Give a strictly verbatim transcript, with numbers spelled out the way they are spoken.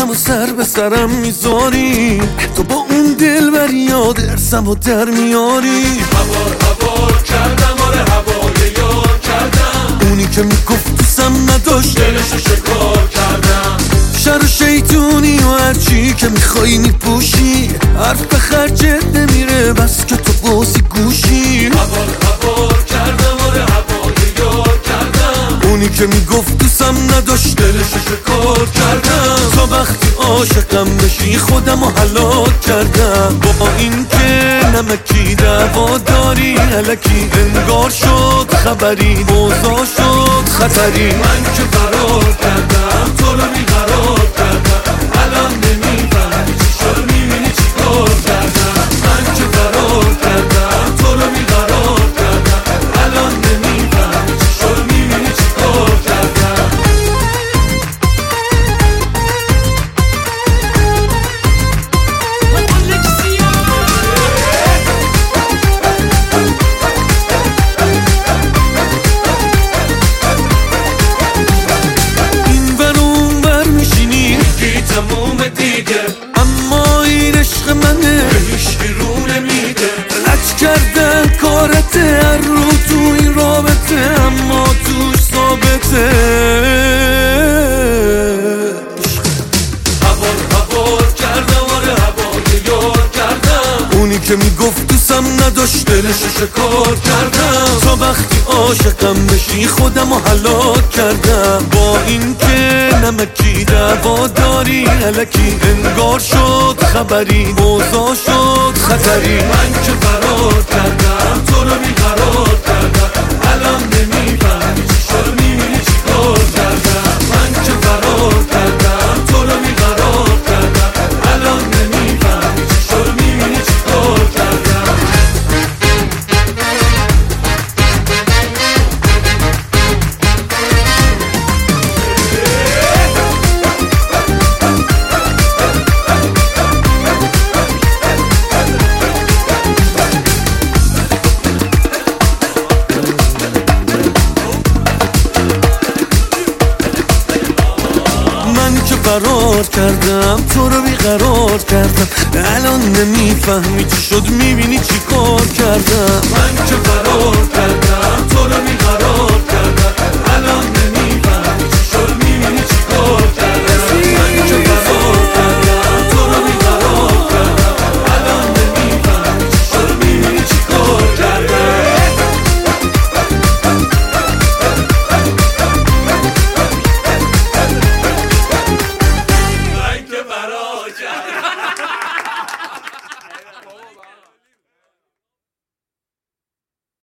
و سر به سرم میذاری، تو با اون دل بر یاد ارسم و در میاری. هوار هوار کردم، آره هوای یار کردم، اونی که میگفت دوستم نداشت دلشو شکار کردم. شر و شیطونی و هرچی که میخوایی میپوشی، حرف به خرجت نمیره بس که تو بازی گوشی. هوار هوار کردم، آره هوای یار کردم، اونی که میگفت دوستم نداشت دلشو شکار کردم. تا وقتی عاشقم بشی خودم رو هلاک کردم. با این که نمکی دعوا داری الکی انگار شد خبری، اوضاع شد خطری. من که فرار کردم تو رو بیقرار کردم، الان نمیفهمی چی شد، میبینی چی کار کردم. من که فرار کردم تو رو بیقرار کردم، الان نمیفهمی چی شد، میبینی چی کار کردم. اما این عشق منه به هیچکی رو نمیده، لج کردن کارته هر رو تو این رابطه، اما توش ثابته. هوار هوار کردم، آره هوای یار کردم، اونی که میگفت دوستم نداشت دلشو شکار کردم. تا وقتی عاشقم بشی خودم رو هلاک کردم. با این که نمکی دعوا داری الکی انگار شد خبری، اوضاع شد خطری. من که فرار کردم تو رو بیقرار کردم، الان نمیفهمی چی شد، میبینی چی کار کردم. من که فرار کردم تو رو بیقرار کردم، الان نمیفهمی چی شد، میبینی چی کار کردم. فرار کردم تو رو بیقرار کردم، الان نمیفهمی چی شد، میبینی چی کار کردم. من که فرار کردم